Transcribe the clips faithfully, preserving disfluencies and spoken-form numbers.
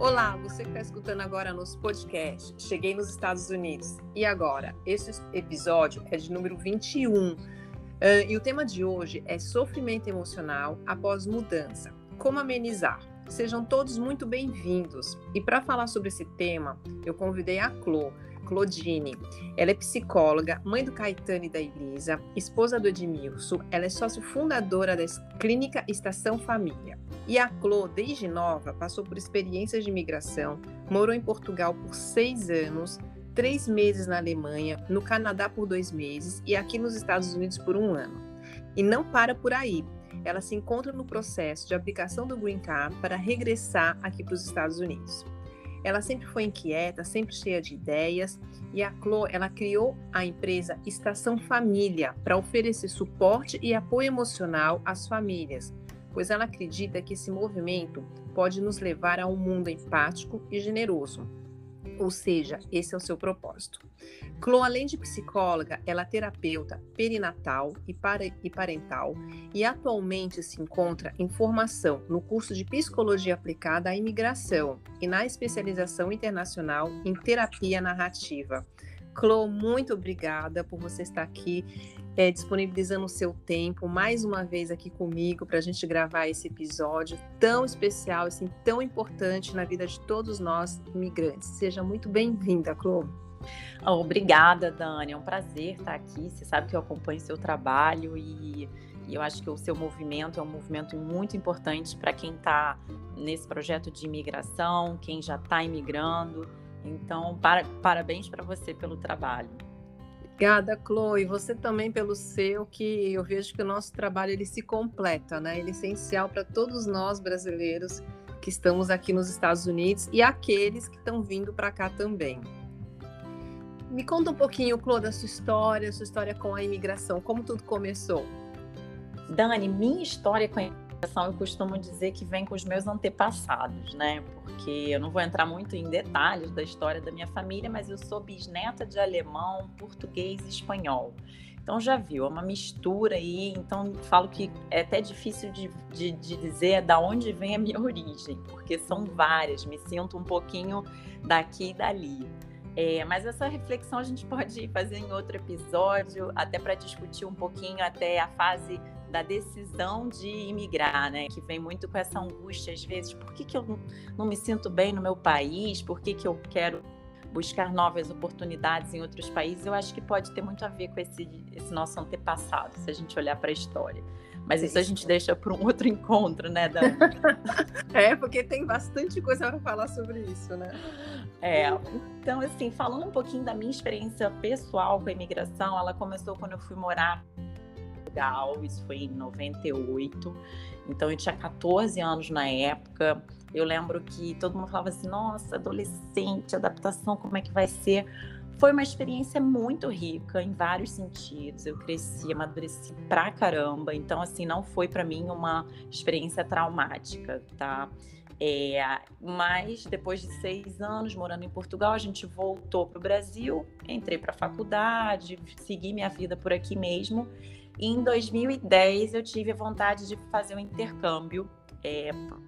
Olá, você que está escutando agora nosso podcast. Cheguei nos Estados Unidos. E agora? Esse episódio é de número vinte e um. Uh, e o tema de hoje é sofrimento emocional após mudança. Como amenizar? Sejam todos muito bem-vindos. E para falar sobre esse tema, eu convidei a Clô, Claudine. Ela é psicóloga, mãe do Caetano e da Elisa, esposa do Edmilson. Ela é sócio fundadora da Clínica Estação Família. E a Clô, desde nova, passou por experiências de imigração, morou em Portugal por seis anos, três meses na Alemanha, no Canadá por dois meses e aqui nos Estados Unidos por um ano. E não para por aí. Ela se encontra no processo de aplicação do Green Card para regressar aqui para os Estados Unidos. Ela sempre foi inquieta, sempre cheia de ideias, e a Clô, ela criou a empresa Estação Família para oferecer suporte e apoio emocional às famílias, pois ela acredita que esse movimento pode nos levar a um mundo empático e generoso. Ou seja, esse é o seu propósito. Clô, além de psicóloga, ela é terapeuta perinatal e, pare- e parental e atualmente se encontra em formação no curso de Psicologia Aplicada à Imigração e na especialização internacional em terapia narrativa. Clô, muito obrigada por você estar aqui, é, disponibilizando o seu tempo mais uma vez aqui comigo para a gente gravar esse episódio tão especial, assim, tão importante na vida de todos nós imigrantes. Seja muito bem-vinda, Clô. Obrigada, Dani. É um prazer estar aqui. Você sabe que eu acompanho seu trabalho e, e eu acho que o seu movimento é um movimento muito importante para quem está nesse projeto de imigração, quem já está imigrando. Então, para, parabéns para você pelo trabalho. Obrigada, Clô. E você também pelo seu, que eu vejo que o nosso trabalho ele se completa, né? Ele é essencial para todos nós brasileiros que estamos aqui nos Estados Unidos e aqueles que estão vindo para cá também. Me conta um pouquinho, Clô, da sua história, sua história com a imigração, como tudo começou? Dani, minha história com a imigração, eu costumo dizer que vem com os meus antepassados, né? Porque eu não vou entrar muito em detalhes da história da minha família, mas eu sou bisneta de alemão, português e espanhol. Então já viu, é uma mistura aí, então falo que é até difícil de, de, de dizer da onde vem a minha origem, porque são várias, me sinto um pouquinho daqui e dali. É, mas essa reflexão a gente pode fazer em outro episódio, até para discutir um pouquinho até a fase da decisão de imigrar, né? Que vem muito com essa angústia, às vezes, por que, que eu não me sinto bem no meu país? Por que, que eu quero buscar novas oportunidades em outros países? Eu acho que pode ter muito a ver com esse, esse nosso antepassado, se a gente olhar para a história. Mas isso a gente deixa para um outro encontro, né, Dani? É, porque tem bastante coisa para falar sobre isso, né? É, então, assim, falando um pouquinho da minha experiência pessoal com a imigração, ela começou quando eu fui morar em Portugal, isso foi em noventa e oito, então eu tinha catorze anos na época. Eu lembro que todo mundo falava assim, nossa, adolescente, adaptação, como é que vai ser? Foi uma experiência muito rica em vários sentidos. Eu cresci, amadureci pra caramba. Então, assim, não foi para mim uma experiência traumática, tá? É, mas depois de seis anos morando em Portugal, a gente voltou para o Brasil, entrei para a faculdade, segui minha vida por aqui mesmo. E em dois mil e dez eu tive a vontade de fazer um intercâmbio é,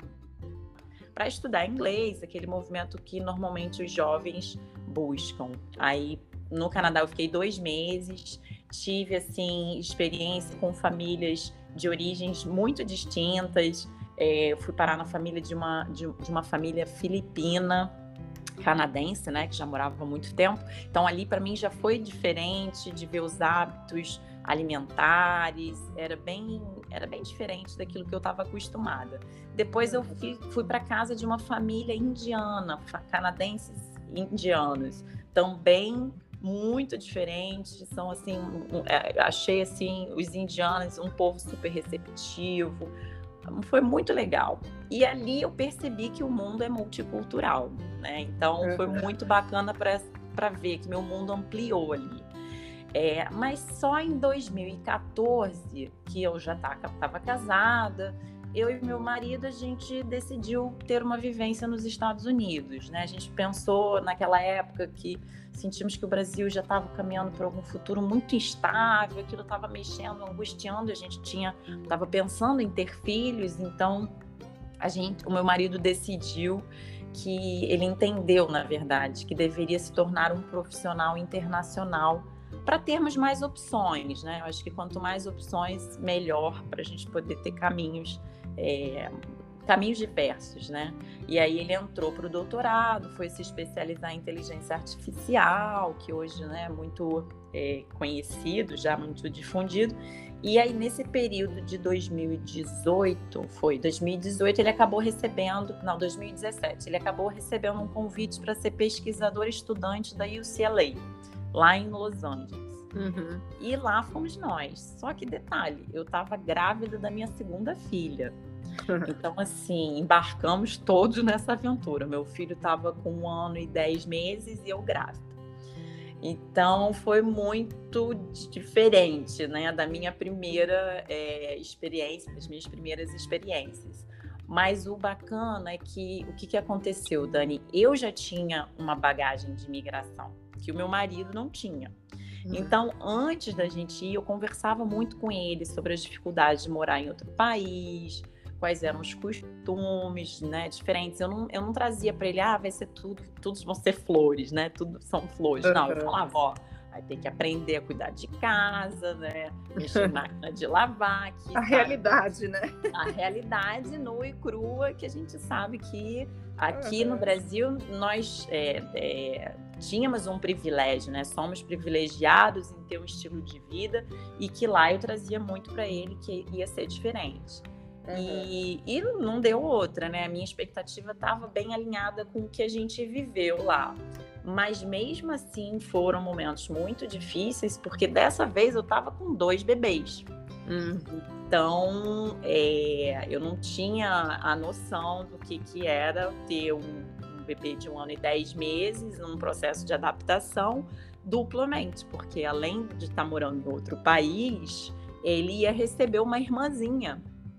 para estudar inglês, aquele movimento que normalmente os jovens buscam. Aí no Canadá eu fiquei dois meses, tive assim experiência com famílias de origens muito distintas. É, eu fui parar na família de uma, de, de uma família filipina, canadense, né, que já morava há muito tempo. Então ali para mim já foi diferente de ver os hábitos alimentares, era bem, era bem diferente daquilo que eu estava acostumada. Depois eu fui, fui para casa de uma família indiana, canadenses indianos, também muito diferentes, são assim, um, achei assim os indianos um povo super receptivo, foi muito legal. E ali eu percebi que o mundo é multicultural, né? Então foi muito bacana para ver que meu mundo ampliou ali. É, mas só em dois mil e quatorze, que eu já estava casada, eu e meu marido, a gente decidiu ter uma vivência nos Estados Unidos, né? A gente pensou naquela época que sentimos que o Brasil já estava caminhando para algum futuro muito instável, aquilo estava mexendo, angustiando, a gente tinha, estava pensando em ter filhos, então a gente, o meu marido decidiu que ele entendeu, na verdade, que deveria se tornar um profissional internacional para termos mais opções, né? Eu acho que quanto mais opções, melhor para a gente poder ter caminhos, é, caminhos diversos, né? E aí ele entrou para o doutorado, foi se especializar em inteligência artificial, que hoje, né, é muito é, conhecido, já muito difundido. E aí, nesse período de dois mil e dezoito, foi dois mil e dezoito, ele acabou recebendo, não, dois mil e dezessete, ele acabou recebendo um convite para ser pesquisador estudante da U C L A, lá em Los Angeles. Uhum. E lá fomos nós. Só que detalhe, eu estava grávida da minha segunda filha. Então, assim, embarcamos todos nessa aventura. Meu filho estava com um ano e dez meses e eu grávida. Então, foi muito diferente, né, da minha primeira é, experiência, das minhas primeiras experiências. Mas o bacana é que, o que, que aconteceu, Dani? Eu já tinha uma bagagem de imigração, que o meu marido não tinha. Então, antes da gente ir, eu conversava muito com ele sobre as dificuldades de morar em outro país, quais eram os costumes, né, diferentes. Eu não, eu não trazia para ele, ah, vai ser tudo, tudo vão ser flores, né, tudo são flores. Não, eu falava, ó, vai ter que aprender a cuidar de casa, né, mexer em máquina de lavar. Que, a sabe, realidade, né? A realidade nua e crua, que a gente sabe que aqui uhum. no Brasil nós é, é, tínhamos um privilégio, né? Somos privilegiados em ter um estilo de vida, e que lá eu trazia muito para ele que ia ser diferente. Uhum. E, e não deu outra, né? A minha expectativa estava bem alinhada com o que a gente viveu lá. Mas mesmo assim foram momentos muito difíceis, porque dessa vez eu estava com dois bebês. Uhum. Então, é, eu não tinha a noção do que, que era ter um, um bebê de um ano e dez meses num processo de adaptação duplamente, porque além de estar morando em outro país, ele ia receber uma irmãzinha.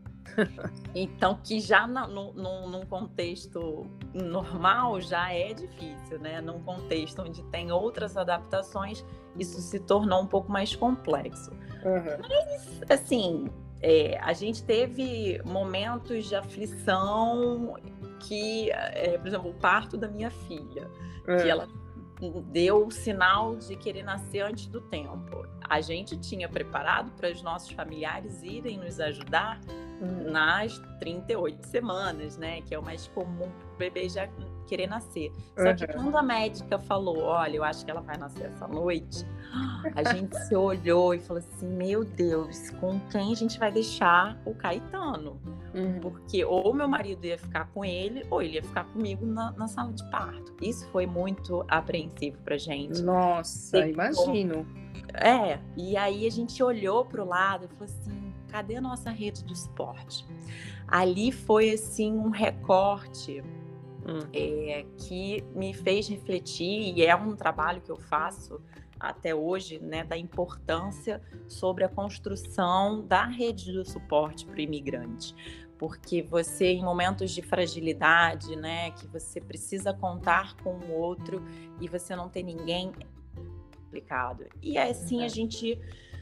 Então, que já no, no, num contexto normal já é difícil, né? Num contexto onde tem outras adaptações, isso se tornou um pouco mais complexo. Uhum. Mas, assim, é, a gente teve momentos de aflição que, é, por exemplo, o parto da minha filha, uhum. que ela deu o sinal de querer nascer antes do tempo. A gente tinha preparado para os nossos familiares irem nos ajudar hum. nas trinta e oito semanas, né? Que é o mais comum para o bebê já querer nascer. Só que uhum. quando a médica falou, olha, eu acho que ela vai nascer essa noite, a gente se olhou e falou assim, meu Deus, com quem a gente vai deixar o Caetano? Uhum. Porque ou meu marido ia ficar com ele, ou ele ia ficar comigo na, na sala de parto. Isso foi muito apreensivo pra gente. Nossa, Depois, imagino. É, e aí a gente olhou pro lado e falou assim, cadê a nossa rede de suporte? Ali foi, assim, um recorte hum. é, que me fez refletir, e é um trabalho que eu faço até hoje, né, da importância sobre a construção da rede de suporte para o imigrante. Porque você, em momentos de fragilidade, né, que você precisa contar com o outro e você não tem ninguém, é complicado. E assim a gente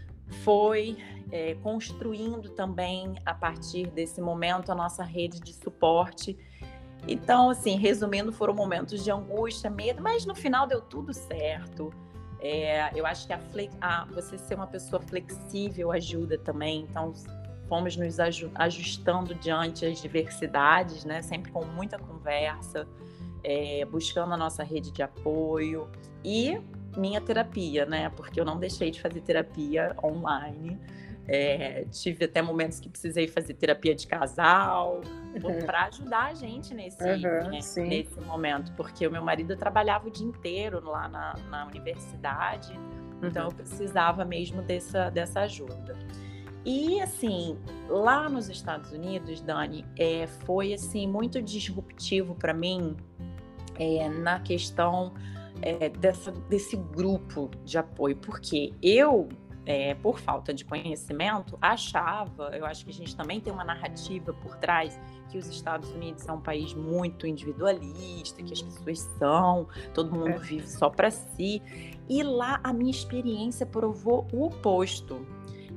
foi é, construindo também, a partir desse momento, a nossa rede de suporte. Então, assim, resumindo, foram momentos de angústia, medo, mas no final deu tudo certo. É, eu acho que a, a, você ser uma pessoa flexível ajuda também. Então, fomos nos ajustando diante as diversidades, né? Sempre com muita conversa, é, buscando a nossa rede de apoio e minha terapia, né? Porque eu não deixei de fazer terapia online. É, tive até momentos que precisei fazer terapia de casal uhum. para ajudar a gente nesse, uhum, né, nesse momento, porque o meu marido trabalhava o dia inteiro lá na, na universidade, uhum. então eu precisava mesmo dessa, dessa ajuda. E assim, lá nos Estados Unidos, Dani, é, foi assim muito disruptivo para mim é, na questão é, dessa, desse grupo de apoio, porque eu É, por falta de conhecimento, achava, eu acho que a gente também tem uma narrativa por trás, que os Estados Unidos é um país muito individualista, que as pessoas são, todo mundo é. vive só para si. E lá a minha experiência provou o oposto.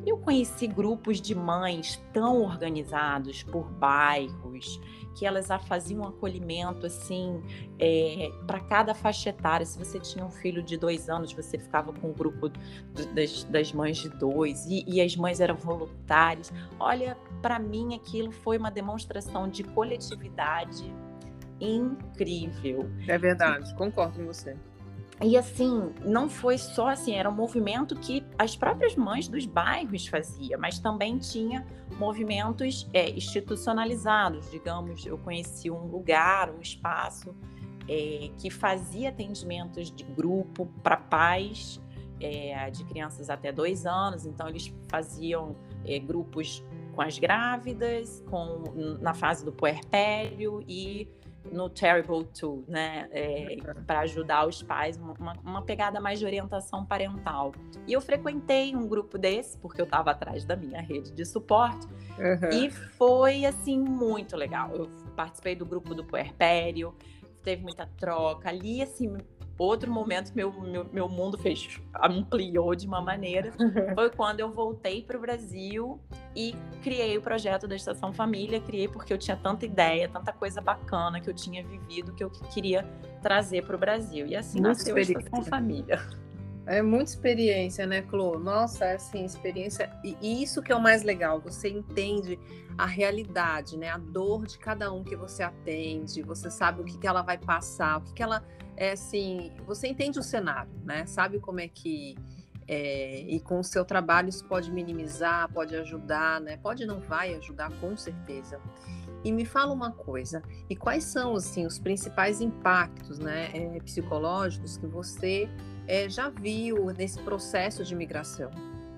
Eu conheci grupos de mães tão organizados por bairros, que elas faziam um acolhimento assim, é, para cada faixa etária. Se você tinha um filho de dois anos, você ficava com um grupo das, das mães de dois, e, e as mães eram voluntárias. Olha, para mim aquilo foi uma demonstração de coletividade incrível. É verdade, concordo com você. E assim, não foi só assim, era um movimento que as próprias mães dos bairros faziam, mas também tinha movimentos é, institucionalizados. Digamos, eu conheci um lugar, um espaço é, que fazia atendimentos de grupo para pais é, de crianças até dois anos. Então, eles faziam é, grupos com as grávidas, com, na fase do puerpério e no Terrible Two, né, é, para ajudar os pais, uma, uma pegada mais de orientação parental. E eu frequentei um grupo desse, porque eu estava atrás da minha rede de suporte, uhum. E foi, assim, muito legal. Eu participei do grupo do puerpério, teve muita troca, ali, assim, outro momento que meu, meu, meu mundo fez, ampliou de uma maneira, foi quando eu voltei para o Brasil e criei o projeto da Estação Família. Criei porque eu tinha tanta ideia, tanta coisa bacana que eu tinha vivido, que eu queria trazer para o Brasil. E assim Muita nasceu a Estação Família. É muita experiência, né, Clô? Nossa, é assim, experiência. E, e isso que é o mais legal, você entende a realidade, né? A dor de cada um que você atende, você sabe o que, que ela vai passar, o que, que ela... É assim, você entende o cenário, né? Sabe como é que... É, e com o seu trabalho isso pode minimizar, pode ajudar, né? Pode não vai ajudar, com certeza. E me fala uma coisa, e quais são, assim, os principais impactos, né, é, psicológicos que você é, já viu nesse processo de migração?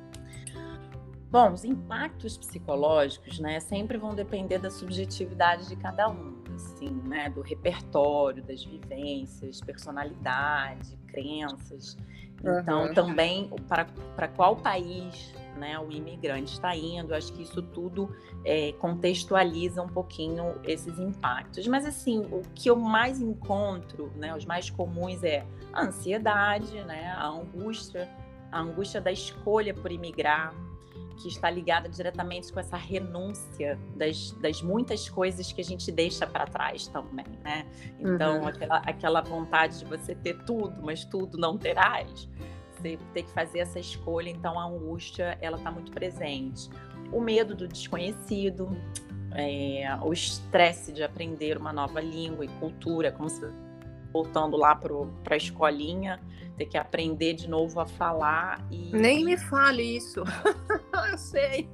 Bom, os impactos psicológicos, né, sempre vão depender da subjetividade de cada um, assim, né, do repertório, das vivências, personalidade, crenças. Então, uhum. também, para, para qual país, né, o imigrante está indo, acho que isso tudo é, contextualiza um pouquinho esses impactos. Mas, assim, o que eu mais encontro, né, os mais comuns é a ansiedade, né, a angústia, a angústia da escolha por imigrar, que está ligada diretamente com essa renúncia das, das muitas coisas que a gente deixa para trás também, né? Então, uhum. aquela, aquela vontade de você ter tudo, mas tudo não terás. Você ter que fazer essa escolha, então a angústia, ela está muito presente. O medo do desconhecido, é, o estresse de aprender uma nova língua e cultura, como se voltando lá para a escolinha, ter que aprender de novo a falar. E... Nem me fale isso. Eu sei.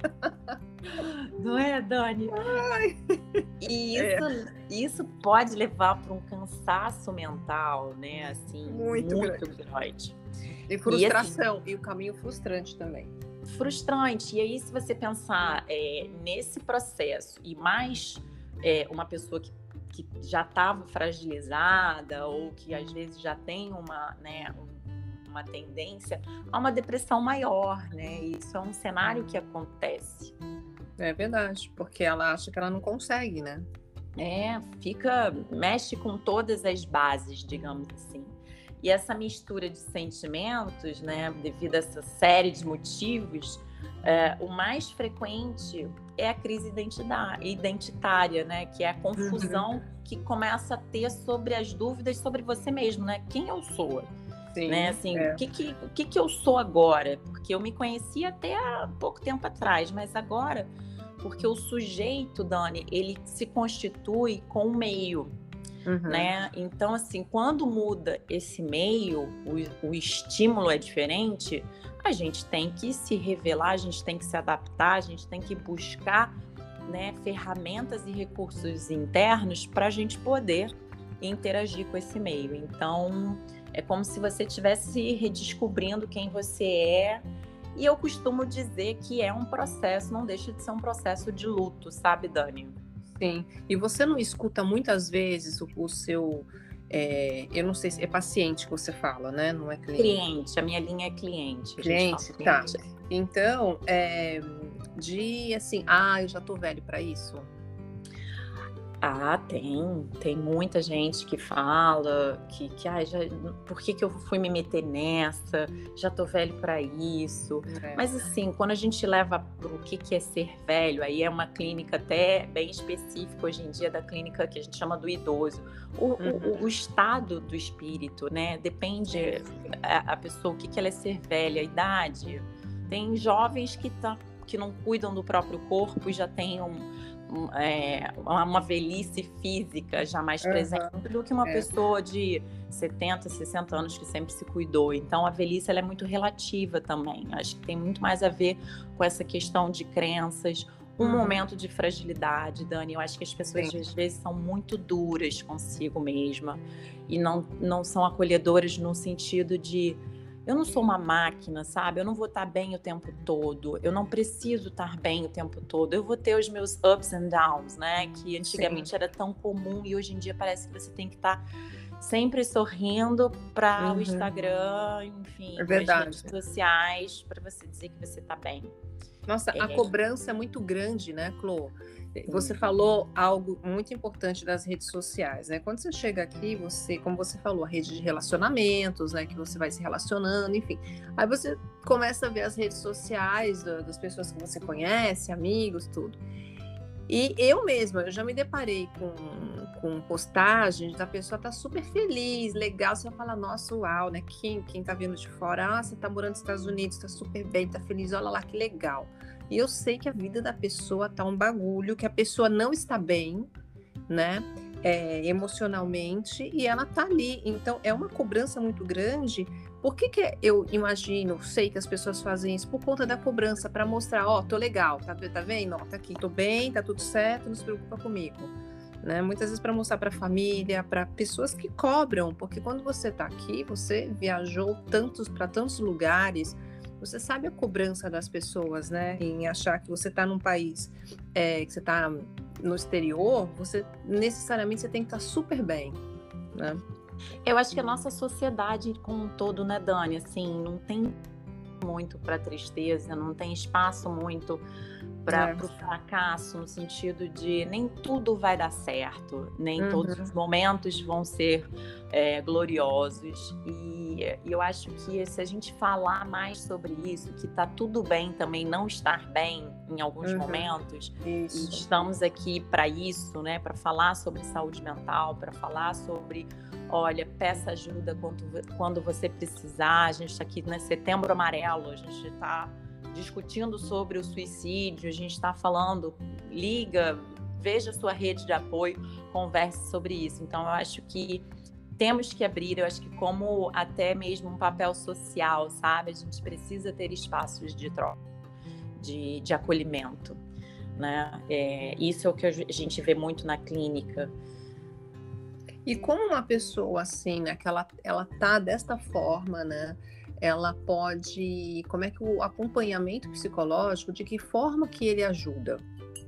Não é, Dani? Ai. E isso, é. isso pode levar para um cansaço mental, né? Assim, muito, muito grande. grande. E frustração, e, assim, e o caminho frustrante também. Frustrante. E aí, se você pensar é, nesse processo, e mais é, uma pessoa que que já estava fragilizada ou que às vezes já tem uma, né, uma tendência a uma depressão maior, né? Isso é um cenário que acontece. É verdade, porque ela acha que ela não consegue, né? É, fica, mexe com todas as bases, digamos assim. E essa mistura de sentimentos, né, devido a essa série de motivos, é, o mais frequente é a crise identitária, né? Que é a confusão uhum. que começa a ter sobre as dúvidas sobre você mesmo, né? Quem eu sou? Sim, né? Assim, é. o, que, que, o que, que eu sou agora? Porque eu me conhecia até há pouco tempo atrás, mas agora, porque o sujeito, Dani, ele se constitui com o meio. Uhum. Né? Então, assim, quando muda esse meio, o, o estímulo é diferente, a gente tem que se revelar, a gente tem que se adaptar, a gente tem que buscar, né, ferramentas e recursos internos para a gente poder interagir com esse meio. Então, é como se você estivesse redescobrindo quem você é. E eu costumo dizer que é um processo, não deixa de ser um processo de luto, sabe, Dani? Sim, e você não escuta muitas vezes o, o seu, é, eu não sei se é paciente que você fala, né? Não é cliente. Cliente, a minha linha é cliente. Cliente, tá. Cliente. Então, é, de assim, ah, eu já tô velho para isso. Ah, tem. Tem muita gente que fala que, que ai, já, por que, que eu fui me meter nessa? Já tô velho para isso. É. Mas assim, quando a gente leva para o que, que é ser velho, aí é uma clínica até bem específica hoje em dia, da clínica que a gente chama do idoso. O, Uhum. o, o estado do espírito, né? Depende a, a pessoa, o que, que ela é ser velha, a idade. Tem jovens que, tá, que não cuidam do próprio corpo e já têm um É, uma velhice física já mais presente Uhum. do que uma É. pessoa de setenta, sessenta anos que sempre se cuidou. Então a velhice ela é muito relativa também. Acho que tem muito mais a ver com essa questão de crenças, um Uhum. momento de fragilidade, Dani. Eu acho que as pessoas Sim. às vezes são muito duras consigo mesma e não, não são acolhedoras no sentido de eu não sou uma máquina, sabe? Eu não vou estar bem o tempo todo. Eu não preciso estar bem o tempo todo. Eu vou ter os meus ups and downs, né? Que antigamente Sim. era tão comum e hoje em dia parece que você tem que estar sempre sorrindo para o Uhum. Instagram, enfim, É para as redes verdade. sociais, para você dizer que você está bem. Nossa, a É, cobrança é muito grande, né, Clô? Você sim. falou algo muito importante das redes sociais, né? Quando você chega aqui, você, como você falou, a rede de relacionamentos, né, que você vai se relacionando, enfim. Aí você começa a ver as redes sociais da- das pessoas que você conhece, amigos, tudo. E eu mesma, eu já me deparei com, com postagens da pessoa tá super feliz, legal, você fala, nossa, uau, né? Quem, quem tá vendo de fora, ah, você tá morando nos Estados Unidos, tá super bem, tá feliz, olha lá que legal. E eu sei que a vida da pessoa tá um bagulho, que a pessoa não está bem, né? É, emocionalmente, e ela tá ali. Então, é uma cobrança muito grande. Por que que eu imagino, sei que as pessoas fazem isso por conta da cobrança, para mostrar, ó, tô legal, tá, tá vendo? Ó, tá aqui, tô bem, tá tudo certo, não se preocupa comigo, né? Muitas vezes para mostrar para a família, para pessoas que cobram, porque quando você tá aqui, você viajou tantos para tantos lugares, você sabe a cobrança das pessoas, né? Em achar que você tá num país, é, que você tá no exterior, você necessariamente você tem que estar super bem, né? Eu acho que a nossa sociedade como um todo, né, Dani, assim, não tem muito para tristeza, não tem espaço muito para É. o fracasso, no sentido de nem tudo vai dar certo, nem todos os Uhum. momentos vão ser é, gloriosos. E, e eu acho que se a gente falar mais sobre isso, que tá tudo bem também não estar bem em alguns Uhum. momentos, Isso. e estamos aqui para isso, né, para falar sobre saúde mental, para falar sobre olha, peça ajuda quando, quando você precisar. A gente está aqui, né, Setembro Amarelo, a gente está discutindo sobre o suicídio, a gente está falando, liga, veja a sua rede de apoio, converse sobre isso. Então, eu acho que temos que abrir, eu acho que como até mesmo um papel social, sabe? A gente precisa ter espaços de troca, de, de acolhimento, né? É, isso é o que a gente vê muito na clínica. E como uma pessoa assim, né, que ela, ela tá desta forma, né, ela pode, como é que o acompanhamento psicológico, de que forma que ele ajuda?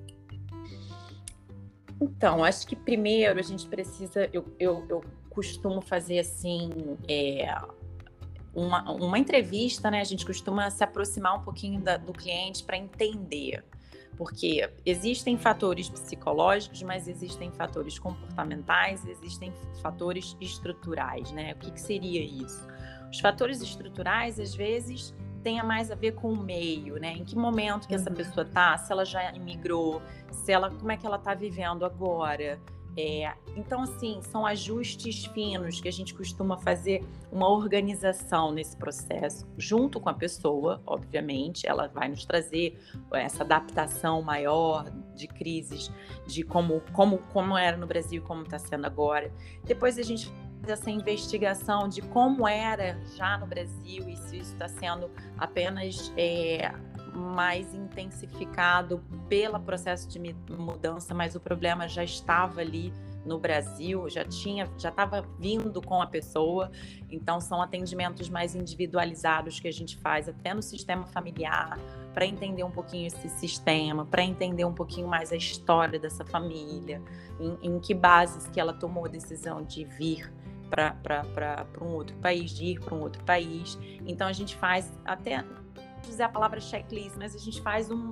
Então, acho que primeiro a gente precisa, eu, eu, eu costumo fazer assim, é, uma, uma entrevista, né? A gente costuma se aproximar um pouquinho da, do cliente para entender. Porque existem fatores psicológicos, mas existem fatores comportamentais, existem fatores estruturais, né? O que, que seria isso? Os fatores estruturais, às vezes, têm mais a ver com o meio, né? Em que momento que essa Uhum. pessoa tá, se ela já imigrou, se ela, como é que ela tá vivendo agora. É, então, assim, são ajustes finos que a gente costuma fazer uma organização nesse processo, junto com a pessoa, obviamente, ela vai nos trazer essa adaptação maior de crises, de como, como, como era no Brasil e como está sendo agora. Depois a gente faz essa investigação de como era já no Brasil e se isso está sendo apenas é, mais intensificado pelo processo de mudança, mas o problema já estava ali no Brasil, já tinha, já estava vindo com a pessoa. Então são atendimentos mais individualizados que a gente faz até no sistema familiar, para entender um pouquinho esse sistema, para entender um pouquinho mais a história dessa família, em, em que bases que ela tomou a decisão de vir para um outro país, de ir para um outro país. Então a gente faz até, não vou dizer a palavra checklist, mas a gente faz um,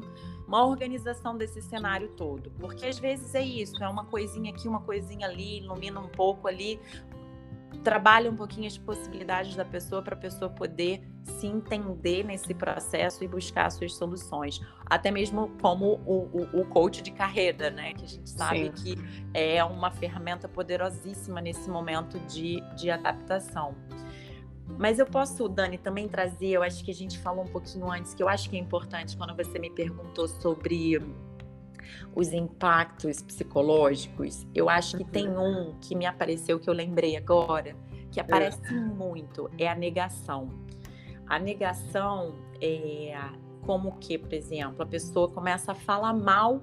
uma organização desse cenário todo. Porque às vezes é isso, é uma coisinha aqui, uma coisinha ali, ilumina um pouco ali, trabalha um pouquinho as possibilidades da pessoa para a pessoa poder se entender nesse processo e buscar suas soluções. Até mesmo como o, o, o coach de carreira, né? Que a gente sabe Sim. que é uma ferramenta poderosíssima nesse momento de, de adaptação. Mas eu posso, Dani, também trazer, eu acho que a gente falou um pouquinho antes, que eu acho que é importante quando você me perguntou sobre os impactos psicológicos. Eu acho que uhum. tem um que me apareceu, que eu lembrei agora, que aparece é. muito, é a negação. A negação é como que, por exemplo, a pessoa começa a falar mal,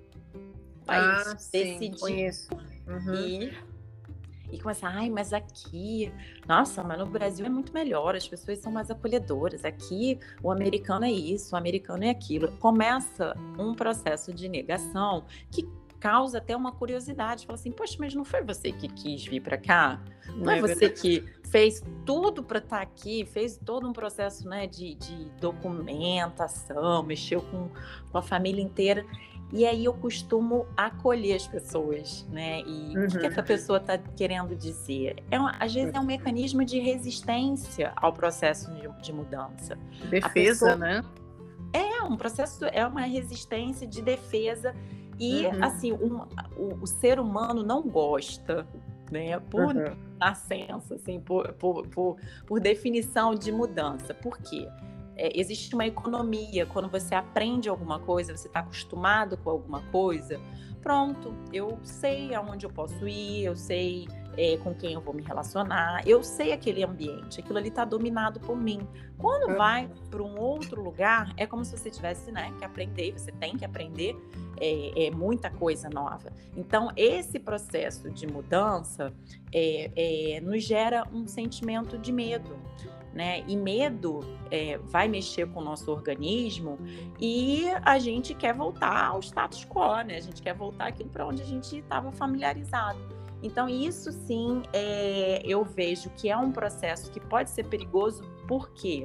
ah, sim, decidir conheço. Uhum. e E começa, ai, mas aqui, nossa, mas no Brasil é muito melhor, as pessoas são mais acolhedoras, aqui o americano é isso, o americano é aquilo. Começa um processo de negação que causa até uma curiosidade, fala assim, poxa, mas não foi você que quis vir para cá? Não, não é, é você verdade. Que fez tudo para estar aqui, fez todo um processo, né, de, de documentação, mexeu com, com a família inteira. E aí eu costumo acolher as pessoas, né? E uhum. o que, que essa pessoa está querendo dizer? É uma, às vezes é um mecanismo de resistência ao processo de, de mudança. Defesa, pessoa, né? É um processo, é uma resistência de defesa. E, uhum. assim, um, o, o ser humano não gosta, né? Por uhum. nascença, assim, por, por, por, por definição de mudança. Por quê? É, existe uma economia, quando você aprende alguma coisa, você está acostumado com alguma coisa, pronto, eu sei aonde eu posso ir, eu sei é, com quem eu vou me relacionar, eu sei aquele ambiente, aquilo ali está dominado por mim. Quando vai para um outro lugar, é como se você tivesse, né, que aprender, você tem que aprender é, é, muita coisa nova. Então, esse processo de mudança é, é, nos gera um sentimento de medo. Né? E medo é, vai mexer com o nosso organismo e a gente quer voltar ao status quo, né? A gente quer voltar aquilo para onde a gente estava familiarizado. Então, isso sim, é, eu vejo que é um processo que pode ser perigoso, porque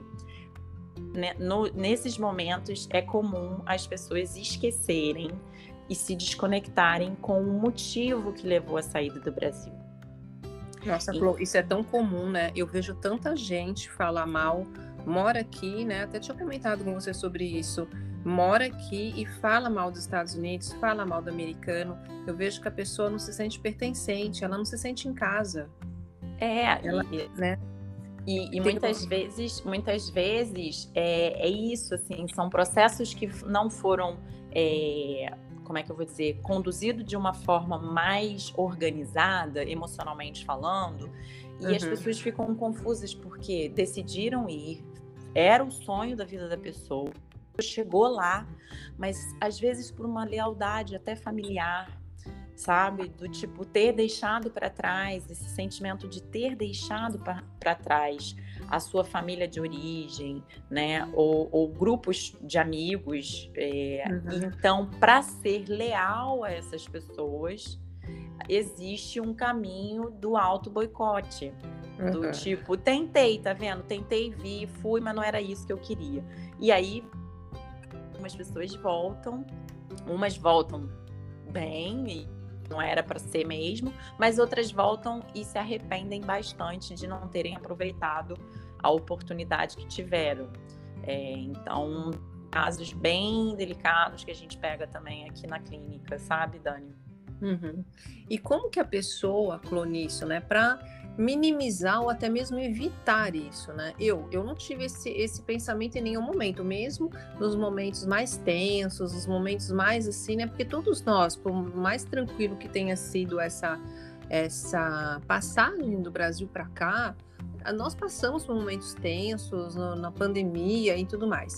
né, no, nesses momentos é comum as pessoas esquecerem e se desconectarem com o motivo que levou à saída do Brasil. Nossa, Flor, isso é tão comum, né? Eu vejo tanta gente falar mal, mora aqui, né? Até tinha comentado com você sobre isso. Mora aqui e fala mal dos Estados Unidos, fala mal do americano. Eu vejo que a pessoa não se sente pertencente, ela não se sente em casa. É, ela, e, né? E, e muitas um... vezes, muitas vezes é, é isso, assim, são processos que não foram... É, como é que eu vou dizer, conduzido de uma forma mais organizada, emocionalmente falando, e uhum. as pessoas ficam confusas porque decidiram ir, era o sonho da vida da pessoa, chegou lá, mas às vezes por uma lealdade até familiar, sabe, do tipo ter deixado para trás, esse sentimento de ter deixado para trás a sua família de origem, né, ou, ou grupos de amigos, é, uhum. Então, para ser leal a essas pessoas, existe um caminho do auto-boicote, uhum. do tipo, tentei, tá vendo, tentei vir, fui, mas não era isso que eu queria, e aí umas pessoas voltam, umas voltam bem, e não era para ser mesmo, mas outras voltam e se arrependem bastante de não terem aproveitado a oportunidade que tiveram. É, então, casos bem delicados que a gente pega também aqui na clínica, sabe, Dani? Uhum. E como que a pessoa, Clonice, né, para minimizar ou até mesmo evitar isso, né? Eu, eu não tive esse, esse pensamento em nenhum momento, mesmo nos momentos mais tensos, nos momentos mais assim, né? Porque todos nós, por mais tranquilo que tenha sido essa, essa passagem do Brasil para cá, nós passamos por momentos tensos no, na pandemia e tudo mais.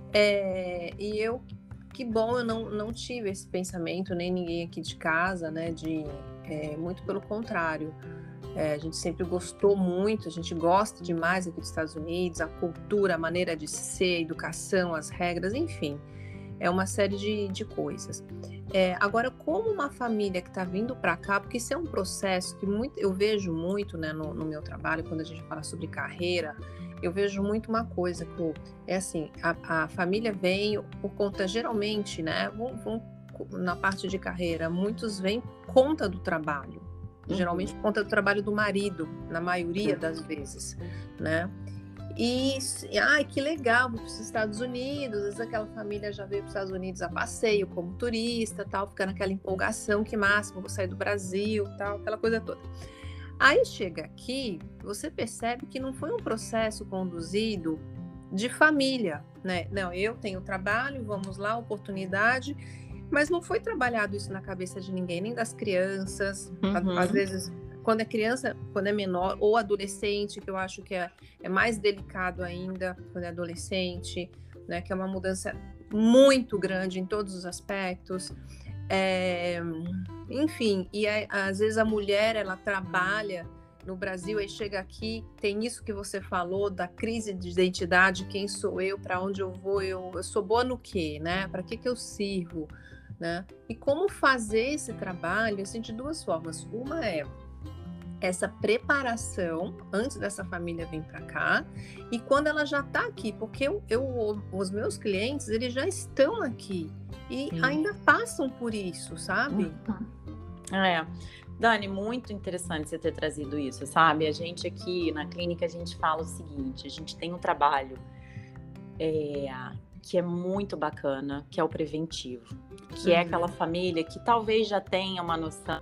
É, e eu, que bom, eu não, não tive esse pensamento, nem ninguém aqui de casa, né? De, é, muito pelo contrário. É, a gente sempre gostou muito, a gente gosta demais aqui dos Estados Unidos, a cultura, a maneira de ser, a educação, as regras, enfim. é uma série de, de coisas. É, agora, como uma família que está vindo para cá, porque isso é um processo que muito, eu vejo muito, né, no, no meu trabalho, quando a gente fala sobre carreira, eu vejo muito uma coisa, que é assim, a, a família vem por conta, geralmente, né, vão, vão, na parte de carreira, muitos vêm por conta do trabalho, uhum. geralmente por conta do trabalho do marido, na maioria das vezes, né? E, ai, que legal, vou para os Estados Unidos, às vezes aquela família já veio para os Estados Unidos a passeio, como turista, tal, fica naquela empolgação, que máximo, vou sair do Brasil, tal, aquela coisa toda. Aí chega aqui, você percebe que não foi um processo conduzido de família, né? Não, eu tenho trabalho, vamos lá, oportunidade, mas não foi trabalhado isso na cabeça de ninguém, nem das crianças, uhum. às vezes... Quando é criança, quando é menor, ou adolescente, que eu acho que é, é mais delicado ainda, quando é adolescente, né, que é uma mudança muito grande em todos os aspectos. É, enfim, e é, às vezes a mulher, ela trabalha no Brasil, aí chega aqui, tem isso que você falou, da crise de identidade, quem sou eu, para onde eu vou, eu, eu sou boa no quê, né? Para que que eu sirvo, né? E como fazer esse trabalho, assim, de duas formas. Uma é essa preparação antes dessa família vir para cá e quando ela já está aqui, porque eu, eu, os meus clientes, eles já estão aqui e Sim. ainda passam por isso, sabe? Uhum. É, Dani, muito interessante você ter trazido isso, sabe? A gente aqui na clínica, a gente fala o seguinte, a gente tem um trabalho é, que é muito bacana, que é o preventivo, que uhum. é aquela família que talvez já tenha uma noção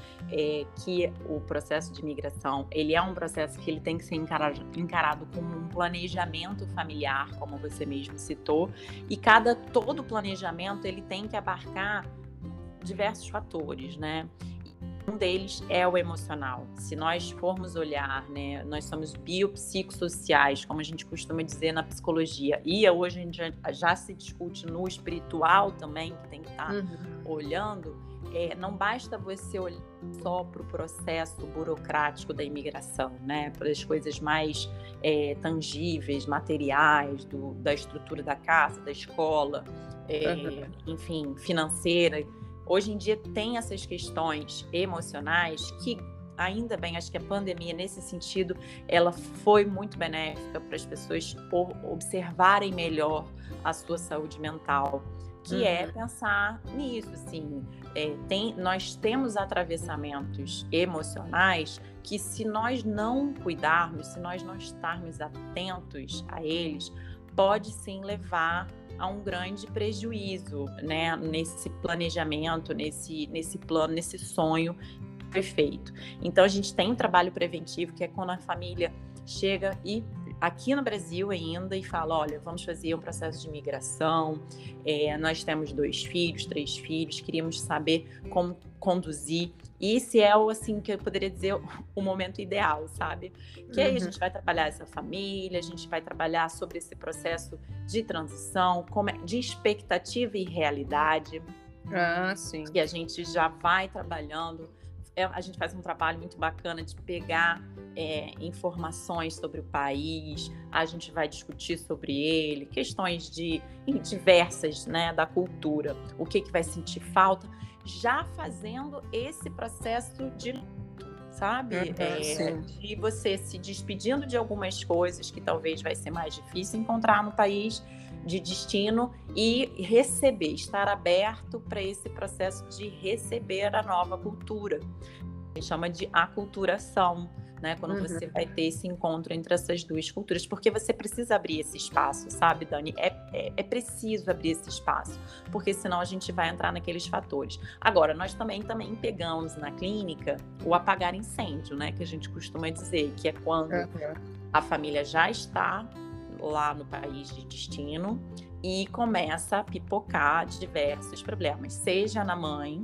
É, que o processo de imigração, ele é um processo que ele tem que ser encarado, encarado como um planejamento familiar, como você mesmo citou, e cada, todo planejamento, ele tem que abarcar diversos fatores, né? Um deles é o emocional. Se nós formos olhar, né, nós somos biopsicossociais, como a gente costuma dizer na psicologia, e hoje a gente já, já se discute no espiritual também, que tem que estar uhum. olhando. É, não basta você olhar só para o processo burocrático da imigração, né? Para as coisas mais é, tangíveis, materiais, do, da estrutura da casa, da escola, é, uhum. enfim, financeira. Hoje em dia tem essas questões emocionais que, ainda bem, acho que a pandemia, nesse sentido, ela foi muito benéfica para as pessoas observarem melhor a sua saúde mental, que uhum. é pensar nisso, assim, é, tem, nós temos atravessamentos emocionais que, se nós não cuidarmos, se nós não estarmos atentos a eles, pode sim levar a um grande prejuízo, né, nesse planejamento, nesse, nesse plano, nesse sonho perfeito. Então a gente tem um trabalho preventivo, que é quando a família chega e aqui no Brasil ainda e fala, olha, vamos fazer um processo de imigração, é, nós temos dois filhos, três filhos, queríamos saber como conduzir. E esse é o, assim, que eu poderia dizer o momento ideal, sabe? Que aí a gente vai trabalhar essa família, a gente vai trabalhar sobre esse processo de transição, como é, de expectativa e realidade. Ah, sim. Que a gente já vai trabalhando. É, a gente faz um trabalho muito bacana de pegar é, informações sobre o país, a gente vai discutir sobre ele, questões de, diversas, né, da cultura, o que, que vai sentir falta, já fazendo esse processo de luto, sabe? Uhum, é, de você se despedindo de algumas coisas que talvez vai ser mais difícil encontrar no país de destino e receber, estar aberto para esse processo de receber a nova cultura. A gente chama de aculturação, né? Quando uhum. você vai ter esse encontro entre essas duas culturas, porque você precisa abrir esse espaço, sabe, Dani? É, é, é preciso abrir esse espaço, porque senão a gente vai entrar naqueles fatores. Agora, nós também, também pegamos na clínica o apagar incêndio, né? Que a gente costuma dizer, que é quando uhum. a família já está lá no país de destino e começa a pipocar diversos problemas, seja na mãe,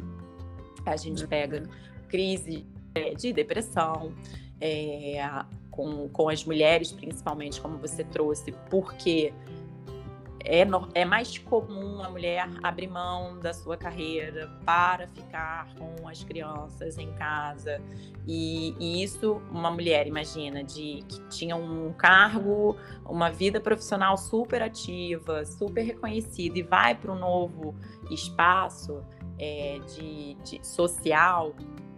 a gente pega crise de depressão, é, com, com as mulheres principalmente, como você trouxe, porque é, no, é mais comum a mulher abrir mão da sua carreira para ficar com as crianças em casa. E, e isso, uma mulher, imagina, de, que tinha um cargo, uma vida profissional super ativa, super reconhecida, e vai para um novo espaço é, de, de social,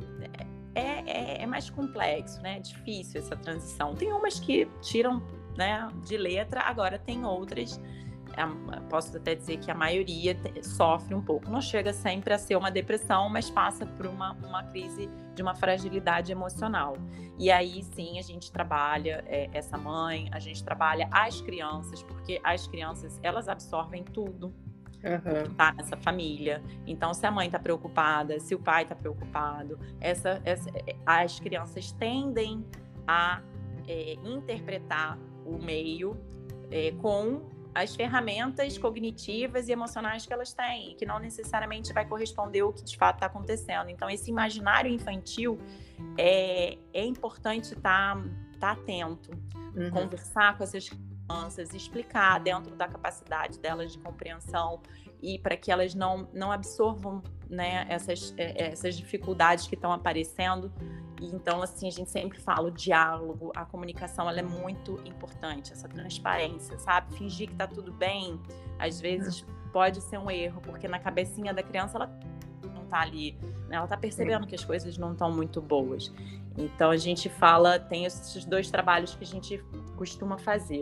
é, é, é mais complexo, né? É difícil essa transição. Tem umas que tiram, né, de letra, agora tem outras, posso até dizer que a maioria sofre um pouco. Não chega sempre a ser uma depressão, mas passa por uma, uma crise de uma fragilidade emocional. E aí sim a gente trabalha é, essa mãe, a gente trabalha as crianças, porque as crianças, elas absorvem tudo. Uhum. Tá nessa família. Então, se a mãe está preocupada, se o pai está preocupado, essa, essa, as crianças tendem a é, interpretar o meio é, com as ferramentas cognitivas e emocionais que elas têm, que não necessariamente vai corresponder ao que de fato está acontecendo. Então, esse imaginário infantil é, é importante estar tá, tá atento, uhum. conversar com essas crianças, explicar dentro da capacidade delas de compreensão e para que elas não, não absorvam, né, essas, essas dificuldades que estão aparecendo. E então, assim, a gente sempre fala o diálogo, a comunicação, ela é muito importante, essa transparência, sabe? Fingir que tá tudo bem, às vezes pode ser um erro, porque na cabecinha da criança ela não tá ali, né? Ela tá percebendo que as coisas não estão muito boas. Então, a gente fala, tem esses dois trabalhos que a gente costuma fazer.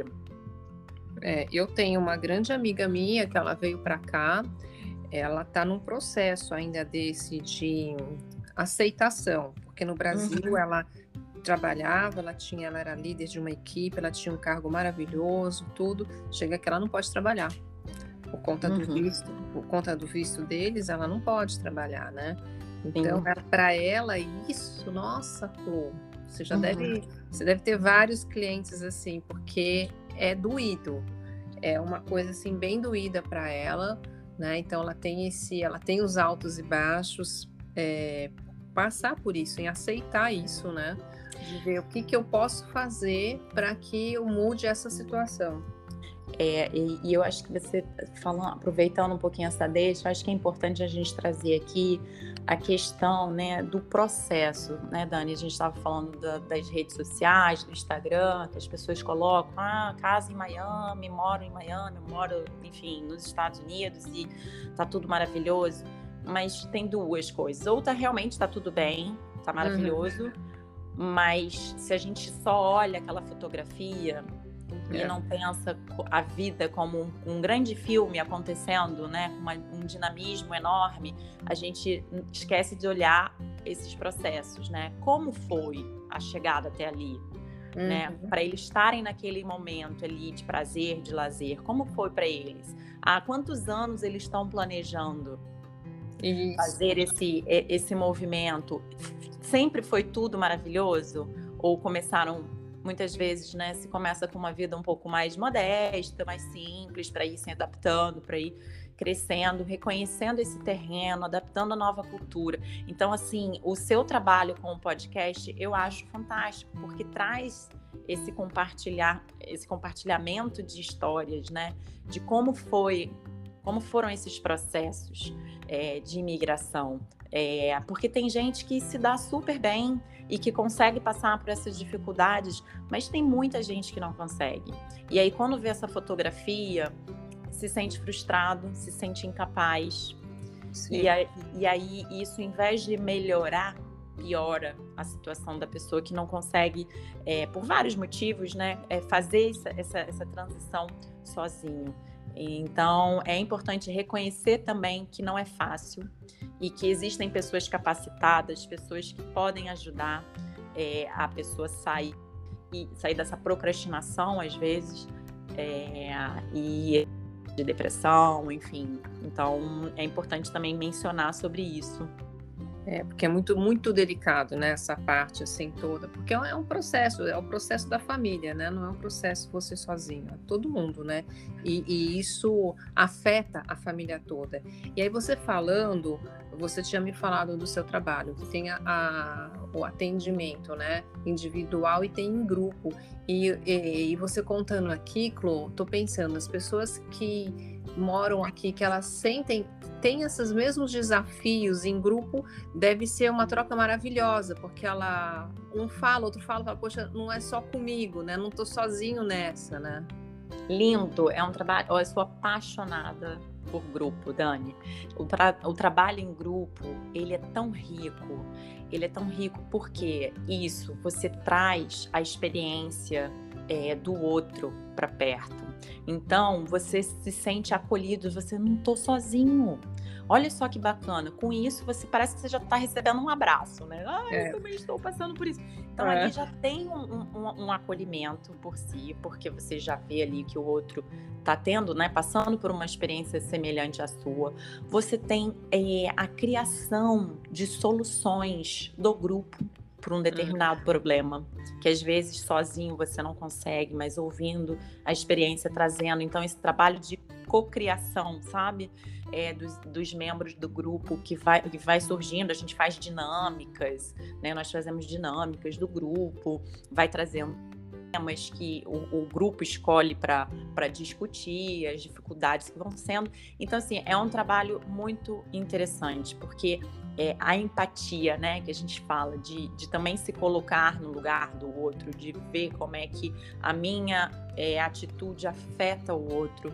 É, eu tenho uma grande amiga minha que ela veio para cá, ela tá num processo ainda desse de aceitação, porque no Brasil uhum. ela trabalhava, ela tinha, ela era líder de uma equipe, ela tinha um cargo maravilhoso, tudo, chega que ela não pode trabalhar por conta uhum. do visto, por conta do visto deles, ela não pode trabalhar, né? Então, para ela isso, nossa, Flor, você já uhum. deve, você deve ter vários clientes assim, porque é doído, é uma coisa assim bem doída para ela, né? Então ela tem esse, ela tem os altos e baixos. É, passar por isso, em aceitar isso, né? De ver o que, que eu posso fazer para que eu mude essa situação. É, e, e eu acho que você, falando, aproveitando um pouquinho essa deixa, eu acho que é importante a gente trazer aqui a questão, né, do processo, né, Dani? A gente estava falando da, das redes sociais, do Instagram, que as pessoas colocam, ah, casa em Miami, moro em Miami, moro, enfim, nos Estados Unidos e tá tudo maravilhoso. Mas tem duas coisas. Ou tá realmente tá tudo bem, tá maravilhoso, uhum. mas se a gente só olha aquela fotografia é. e não pensa a vida como um, um grande filme acontecendo, né, com uma, um dinamismo enorme, a gente esquece de olhar esses processos, né? Como foi a chegada até ali? Uhum. Né? Para eles estarem naquele momento ali de prazer, de lazer, como foi para eles? Há quantos anos eles estão planejando Isso. fazer esse, esse movimento? Sempre foi tudo maravilhoso? Ou começaram, muitas vezes, né? Se começa com uma vida um pouco mais modesta, mais simples, para ir se adaptando, para ir crescendo, reconhecendo esse terreno, adaptando a nova cultura. Então, assim, o seu trabalho com o podcast, eu acho fantástico, porque traz esse compartilhar, esse compartilhamento de histórias, né? De como foi, como foram esses processos é, de imigração. É, porque tem gente que se dá super bem e que consegue passar por essas dificuldades, mas tem muita gente que não consegue. E aí, quando vê essa fotografia, se sente frustrado, se sente incapaz. E aí, e aí, isso, em vez de melhorar, piora a situação da pessoa que não consegue, é, por vários motivos, né, é, fazer essa, essa, essa transição sozinho. Então, é importante reconhecer também que não é fácil e que existem pessoas capacitadas, pessoas que podem ajudar é, a pessoa sair, e sair dessa procrastinação, às vezes, é, e de depressão, enfim. Então, é importante também mencionar sobre isso. É, porque é muito, muito delicado, né, essa parte assim toda, porque é um processo, é o processo da família, né, não é um processo você sozinho, é todo mundo, né, e, e isso afeta a família toda. E aí você falando, você tinha me falado do seu trabalho, que tem a, a, o atendimento, né, individual e tem em grupo, e, e, e você contando aqui, Clô, tô pensando, as pessoas que moram aqui, que elas sentem, têm esses mesmos desafios em grupo, deve ser uma troca maravilhosa, porque ela, um fala, outro fala, fala, poxa, não é só comigo, né? Não tô sozinho nessa, né? Lindo, é um trabalho, eu sou apaixonada por grupo, Dani. O, tra o trabalho em grupo, ele é tão rico, ele é tão rico porque isso, você traz a experiência é, do outro para perto. Então, você se sente acolhido, você não tô sozinho. Olha só que bacana. Com isso, você parece que você já está recebendo um abraço, né? Ah, É. eu também estou passando por isso. Então, É. ali já tem um, um, um acolhimento por si, porque você já vê ali que o outro está tendo, né? Passando por uma experiência semelhante à sua. Você tem é, a criação de soluções do grupo para um determinado hum. problema, que às vezes sozinho você não consegue, mas ouvindo a experiência, trazendo. Então, esse trabalho de cocriação, sabe? É, dos, dos membros do grupo que vai, que vai surgindo, a gente faz dinâmicas, né? Nós fazemos dinâmicas do grupo, vai trazendo temas que o, o grupo escolhe para discutir, as dificuldades que vão sendo. Então, assim, é um trabalho muito interessante, porque é, a empatia, né, que a gente fala, de, de também se colocar no lugar do outro, de ver como é que a minha é, atitude afeta o outro.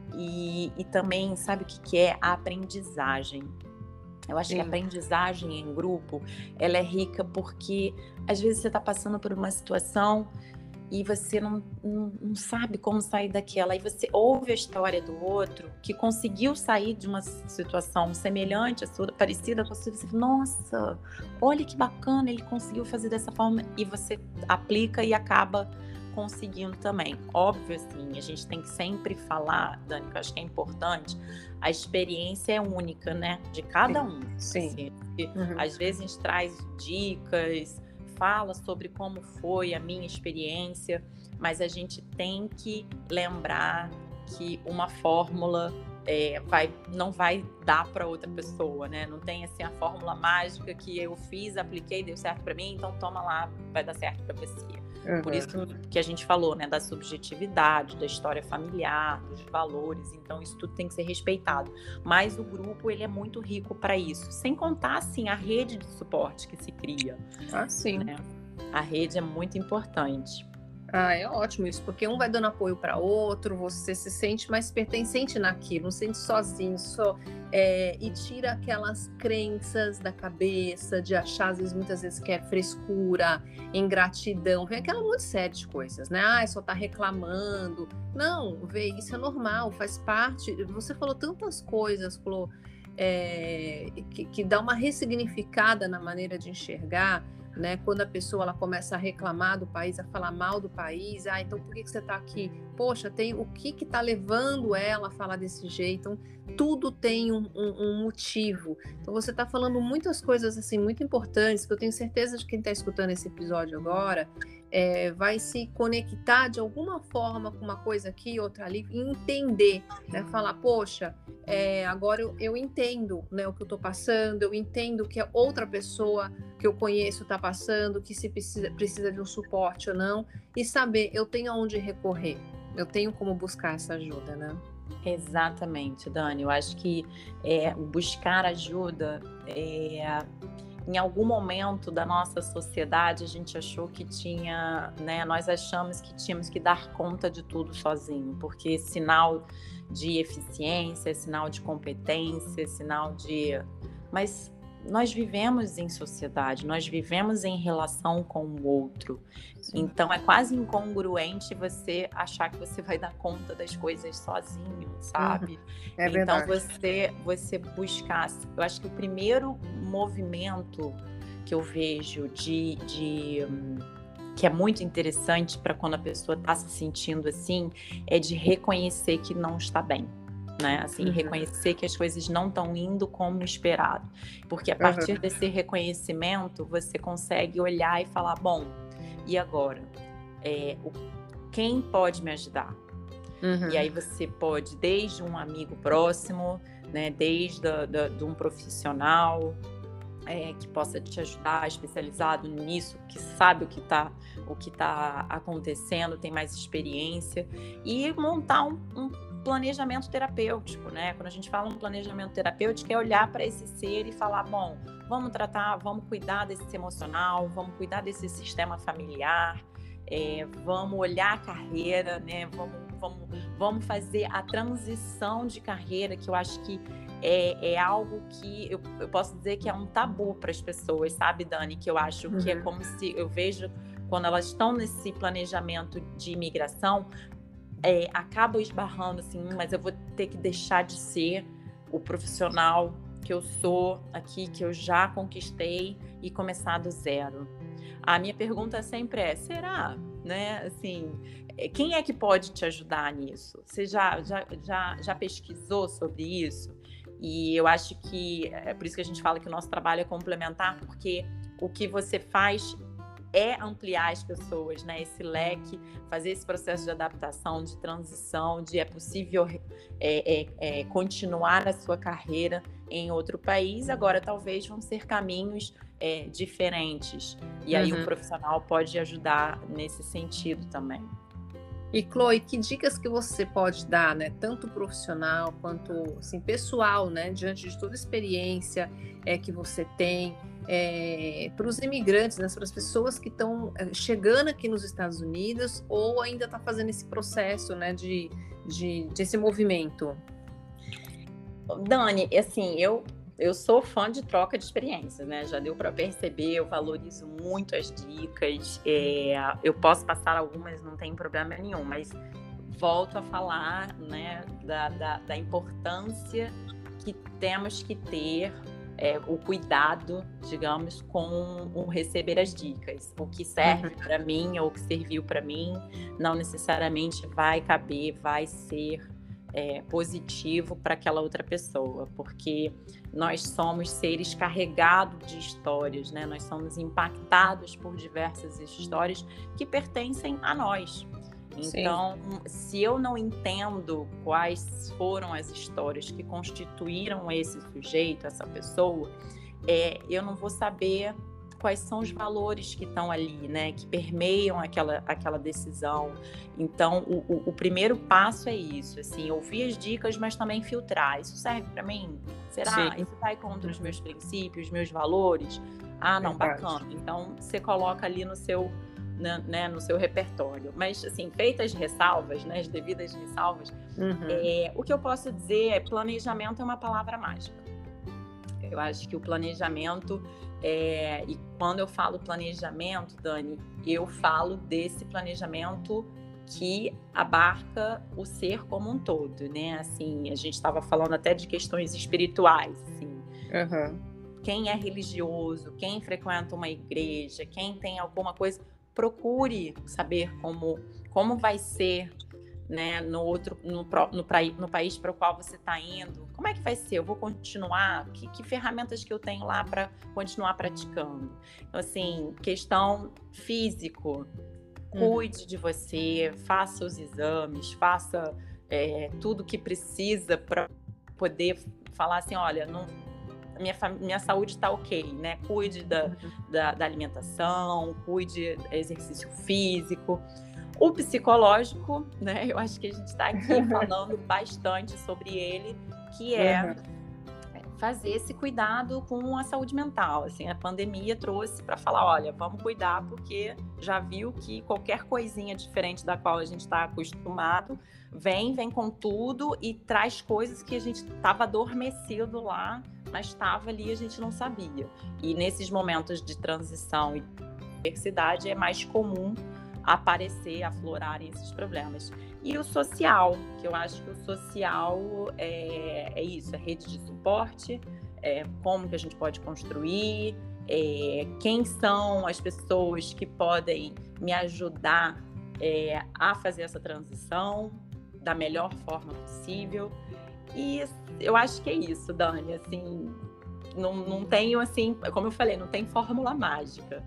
E, e também, sabe o que, que é? A aprendizagem. Eu acho Sim. que a aprendizagem em grupo, ela é rica porque às vezes você está passando por uma situação e você não, não, não sabe como sair daquela. Aí você ouve a história do outro que conseguiu sair de uma situação semelhante, a sua, parecida com a sua. Você fala, nossa, olha que bacana, ele conseguiu fazer dessa forma. E você aplica e acaba conseguindo também. Óbvio, assim, a gente tem que sempre falar, Dani, que eu acho que é importante, a experiência é única, né? De cada um. Sim. Assim, uhum. Às vezes a gente traz dicas, fala sobre como foi a minha experiência, mas a gente tem que lembrar que uma fórmula é, vai, não vai dar para outra pessoa, né? Não tem assim a fórmula mágica que eu fiz, apliquei, deu certo para mim, então toma lá, vai dar certo para você. Uhum. Por isso que a gente falou, né, da subjetividade, da história familiar, dos valores, então isso tudo tem que ser respeitado. Mas o grupo, ele é muito rico para isso, sem contar, assim, a rede de suporte que se cria. Ah, sim. Né? A rede é muito importante. Ah, é ótimo isso, porque um vai dando apoio para outro, você se sente mais pertencente naquilo, não se sente sozinho, só, é, e tira aquelas crenças da cabeça, de achar, às vezes, muitas vezes, que é frescura, ingratidão, vem aquela monte série de coisas, né? Ah, só tá reclamando. Não, vê, isso é normal, faz parte. Você falou tantas coisas, falou, é, que, que dá uma ressignificada na maneira de enxergar. Né? Quando a pessoa ela começa a reclamar do país, a falar mal do país, ah, então por que, que você está aqui? Poxa, tem o que está levando ela a falar desse jeito? Então, tudo tem um, um, um motivo. Então você está falando muitas coisas assim muito importantes que eu tenho certeza de que quem está escutando esse episódio agora é, vai se conectar de alguma forma com uma coisa aqui, outra ali, e entender, né? Falar, poxa, é, agora eu, eu entendo, né, o que eu estou passando, eu entendo que a outra pessoa que eu conheço está passando, que se precisa, precisa de um suporte ou não, e saber, eu tenho aonde recorrer, eu tenho como buscar essa ajuda, né? Exatamente, Dani, eu acho que é, buscar ajuda, é, em algum momento da nossa sociedade a gente achou que tinha, né, nós achamos que tínhamos que dar conta de tudo sozinho, porque é sinal de eficiência, é sinal de competência, é sinal de... Mas nós vivemos em sociedade, nós vivemos em relação com o outro. Sim. Então é quase incongruente você achar que você vai dar conta das coisas sozinho, sabe? Uhum. É então verdade. você, você buscar... Eu acho que o primeiro movimento que eu vejo de... de que é muito interessante para quando a pessoa está se sentindo assim, é de reconhecer que não está bem. né? Assim, Uhum. reconhecer que as coisas não estão indo como esperado. Porque a partir Uhum. desse reconhecimento, você consegue olhar e falar, bom, e agora? É, o, quem pode me ajudar? Uhum. E aí você pode, desde um amigo próximo, né, desde a, da, de um profissional é, que possa te ajudar, especializado nisso, que sabe o que está o que tá acontecendo, tem mais experiência, e montar um, um planejamento terapêutico, né? Quando a gente fala um planejamento terapêutico, é olhar para esse ser e falar, bom, vamos tratar, vamos cuidar desse emocional, vamos cuidar desse sistema familiar, é, vamos olhar a carreira, né? Vamos, vamos, vamos fazer a transição de carreira, que eu acho que é, é algo que eu, eu posso dizer que é um tabu para as pessoas, sabe, Dani? Que eu acho uhum. que é como se eu vejo quando elas estão nesse planejamento de imigração, é, acabam esbarrando assim, mas eu vou ter que deixar de ser o profissional que eu sou aqui, que eu já conquistei, e começar do zero. A minha pergunta sempre é, será? Né? Assim, quem é que pode te ajudar nisso? Você já, já, já, já pesquisou sobre isso? E eu acho que é por isso que a gente fala que o nosso trabalho é complementar, porque o que você faz é ampliar as pessoas, né? Esse leque, fazer esse processo de adaptação, de transição, de é possível é, é, é, continuar a sua carreira em outro país. Agora, talvez vão ser caminhos é, diferentes. E aí uhum. o profissional pode ajudar nesse sentido também. E, Chloe, que dicas que você pode dar, né, tanto profissional quanto assim, pessoal, né, diante de toda a experiência é, que você tem, é, para os imigrantes, né, para as pessoas que estão chegando aqui nos Estados Unidos ou ainda está fazendo esse processo, né, de, de, desse movimento? Dani, assim, eu... Eu sou fã de troca de experiências, né? Já deu para perceber, eu valorizo muito as dicas. É, eu posso passar algumas, não tem problema nenhum, mas volto a falar, né, da, da, da importância que temos que ter, é, o cuidado, digamos, com o receber as dicas. O que serve uhum. para mim ou o que serviu para mim não necessariamente vai caber, vai ser É, positivo para aquela outra pessoa, porque nós somos seres carregados de histórias, né? Nós somos impactados por diversas histórias que pertencem a nós. Então, Sim. se eu não entendo quais foram as histórias que constituíram esse sujeito, essa pessoa, é, eu não vou saber quais são os valores que estão ali, né, que permeiam aquela, aquela decisão. Então, o, o, o primeiro passo é isso, assim, ouvir as dicas, mas também filtrar. Isso serve para mim? Será? Sim. Isso vai contra os meus princípios, meus valores? Ah, não, Verdade. Bacana. Então, você coloca ali no seu, né, no seu repertório. Mas, assim, feitas ressalvas, né, as devidas ressalvas, uhum. é, o que eu posso dizer é planejamento é uma palavra mágica. Eu acho que o planejamento, é, e quando eu falo planejamento, Dani, eu falo desse planejamento que abarca o ser como um todo, né? Assim, a gente estava falando até de questões espirituais, assim. Uhum. Quem é religioso, quem frequenta uma igreja, quem tem alguma coisa, procure saber como, como vai ser, né, no outro, no, no, no país para o qual você está indo. Como é que vai ser? Eu vou continuar? Que, que ferramentas que eu tenho lá para continuar praticando? Então, assim, questão físico, cuide uhum. de você, faça os exames, faça é, tudo que precisa para poder falar assim, olha, não, minha, minha saúde está ok, né? Cuide da, uhum. da, da alimentação, cuide do exercício físico. O psicológico, né? Eu acho que a gente está aqui falando bastante sobre ele, que é uhum. fazer esse cuidado com a saúde mental. Assim, a pandemia trouxe para falar, olha, vamos cuidar, porque já viu que qualquer coisinha diferente da qual a gente está acostumado vem, vem com tudo e traz coisas que a gente estava adormecido lá, mas estava ali e a gente não sabia. E nesses momentos de transição e diversidade é mais comum aparecer, aflorarem esses problemas. E o social, que eu acho que o social é, é isso, é rede de suporte, é como que a gente pode construir, é, quem são as pessoas que podem me ajudar é, a fazer essa transição da melhor forma possível. E eu acho que é isso, Dani, assim, não, não tenho, assim, como eu falei, não tem fórmula mágica,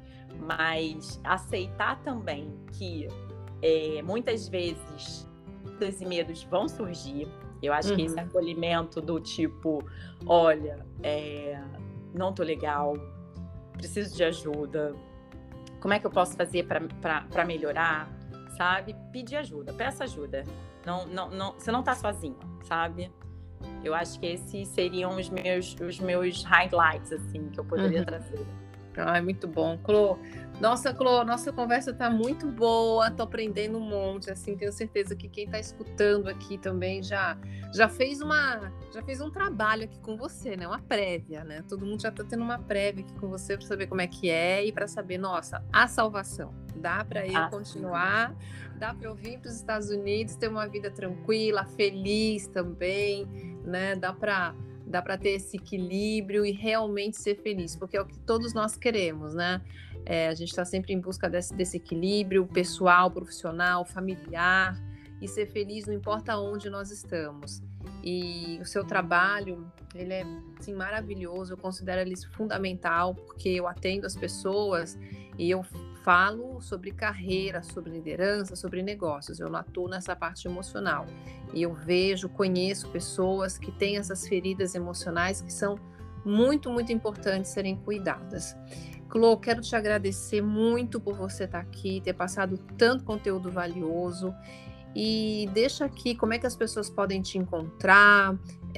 mas aceitar também que é, muitas vezes dúvidas e medos vão surgir. Eu acho uhum. que esse acolhimento do tipo, olha, é, não tô legal, preciso de ajuda, como é que eu posso fazer para melhorar, sabe? Pedir ajuda, peça ajuda. Não, não, não, você não tá sozinho, sabe? Eu acho que esses seriam os meus, os meus highlights, assim, que eu poderia uhum. trazer. Ai, muito bom, Clô. Nossa, Clô, nossa conversa tá muito boa, tô aprendendo um monte, assim, tenho certeza que quem tá escutando aqui também já, já fez uma, já fez um trabalho aqui com você, né, uma prévia, né, todo mundo já tá tendo uma prévia aqui com você para saber como é que é e para saber, nossa, a salvação, dá para eu ah, continuar, sim. dá para eu vir para os Estados Unidos, ter uma vida tranquila, feliz também, né, dá para dá para ter esse equilíbrio e realmente ser feliz, porque é o que todos nós queremos, né? É, a gente está sempre em busca desse, desse equilíbrio pessoal, profissional, familiar, e ser feliz não importa onde nós estamos. E o seu trabalho, ele é assim, maravilhoso, eu considero ele fundamental, porque eu atendo as pessoas e eu falo sobre carreira, sobre liderança, sobre negócios, eu não atuo nessa parte emocional. E eu vejo, conheço pessoas que têm essas feridas emocionais que são muito, muito importantes serem cuidadas. Clô, quero te agradecer muito por você estar aqui, ter passado tanto conteúdo valioso. E deixa aqui como é que as pessoas podem te encontrar,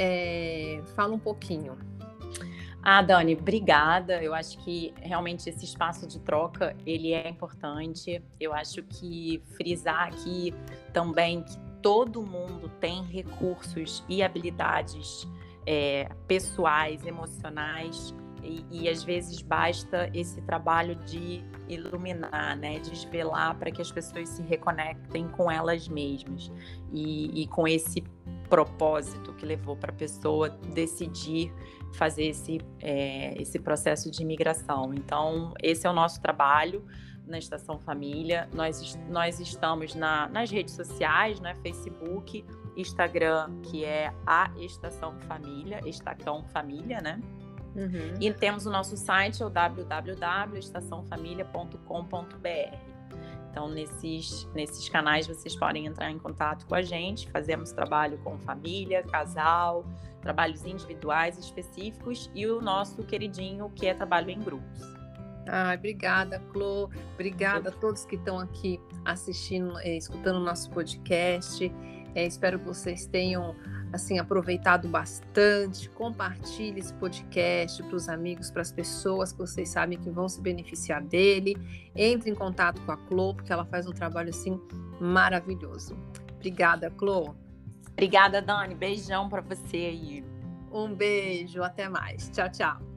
é, fala um pouquinho. Ah, Dani, obrigada. Eu acho que realmente esse espaço de troca, ele é importante. Eu acho que frisar aqui também que todo mundo tem recursos e habilidades é, pessoais, emocionais, e, e às vezes basta esse trabalho de iluminar, né, desvelar para que as pessoas se reconectem com elas mesmas e, e com esse propósito que levou para a pessoa decidir fazer esse, é, esse processo de imigração. Então, esse é o nosso trabalho na Estação Família. Nós, nós estamos na, nas redes sociais, né? Facebook, Instagram, que é a Estação Família, Estacão Família, né? Uhum. E temos o nosso site, é o w w w ponto estação família ponto com ponto b r. Então, nesses, nesses canais vocês podem entrar em contato com a gente. Fazemos trabalho com família, casal, trabalhos individuais específicos e o nosso queridinho, que é trabalho em grupos. Ah, obrigada, Clô. Obrigada a todos que estão aqui assistindo, eh, escutando o nosso podcast. Eh, espero que vocês tenham assim, aproveitado bastante. Compartilhe esse podcast para os amigos, para as pessoas que vocês sabem que vão se beneficiar dele. Entre em contato com a Clô, porque ela faz um trabalho assim maravilhoso. Obrigada, Clô. Obrigada, Dani. Beijão para você aí. Um beijo, até mais. Tchau, tchau.